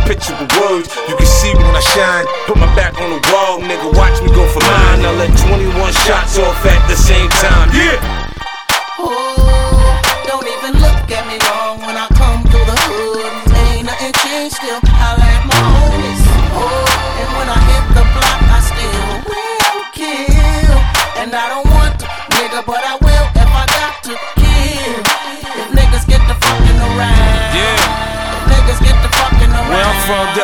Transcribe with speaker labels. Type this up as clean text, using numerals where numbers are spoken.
Speaker 1: picture with words. You can see me when I shine. Put my back on the wall, nigga, watch me go for mine. I let 21 shots off at the same time. Yeah.
Speaker 2: Oh, don't even look at me wrong when I come through the hood. Ain't nothing changed, still I like my homies. Oh, and when I hit the block, I still will kill. And I don't want to, nigga, but I will if I got to kill. If niggas get the fucking around,
Speaker 1: yeah.
Speaker 2: if niggas get the fucking around.
Speaker 1: Where I'm from,